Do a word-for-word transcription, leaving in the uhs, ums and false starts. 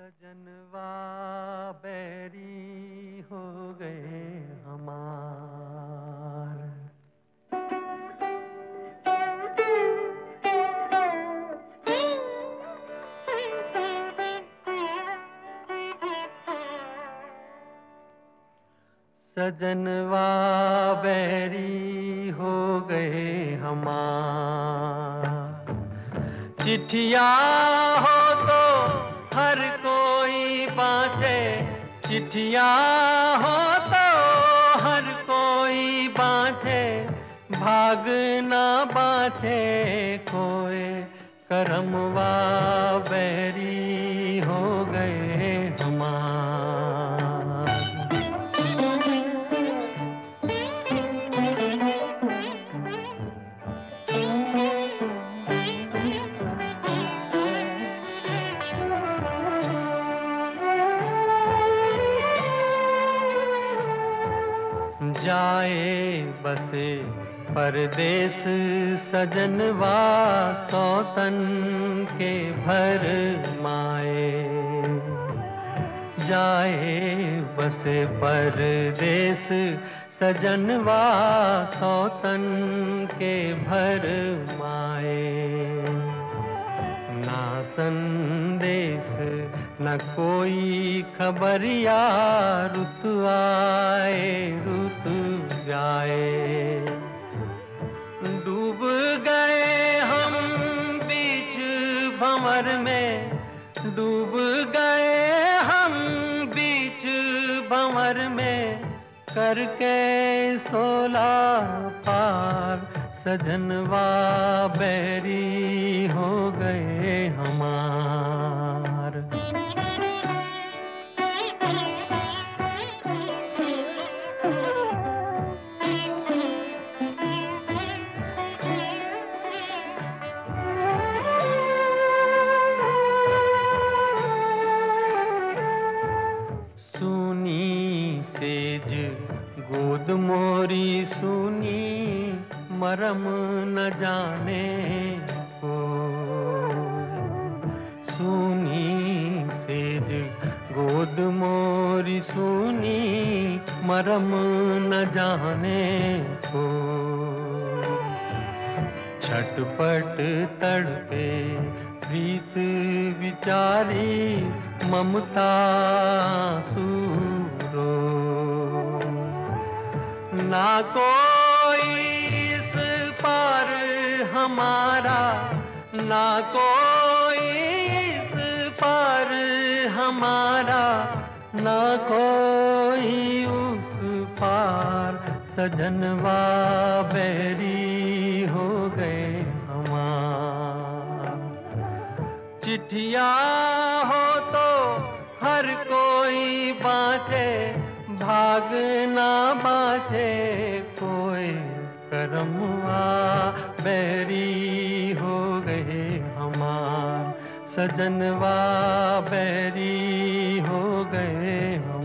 सजनवा बैरी हो गए हमार। सजनवा बैरी हो गए हमार। चिट्ठिया हो तो हर कोई बाँटे, चिट्ठिया हो तो हर कोई बाँटे, भाग ना बाँटे कोई। करमवा बैरी हो गए हमार। जाए बसे परदेस सजनवा सौतन के भर माए। जाए बसे परदेस सजनवा सौतन के भर माए। ना संदेश न कोई खबरिया, रुत आए रुत जाए। डूब गए हम बीच भंवर में, डूब गए हम बीच भंवर में, करके सोला पार। सजनवा बैरी हो गए हमार। सुनी सेज गोद मोरी सुनी, मरम न जाने को। सुनी सेज गोद मोरी सुनी, मरम न जाने को। छटपट तड़पे प्रीत विचारी, ममता सूरो। ना कोई इस पार हमारा, ना कोई इस पार हमारा, ना कोई उस पार। सजनवा बैरी हो गए हमार। चिट्ठिया हो तो हर कोई बाँटे, भाग ना बाँटे कोई। करमवा बैरी हो गए हमार। सजनवा बैरी हो गए हमार।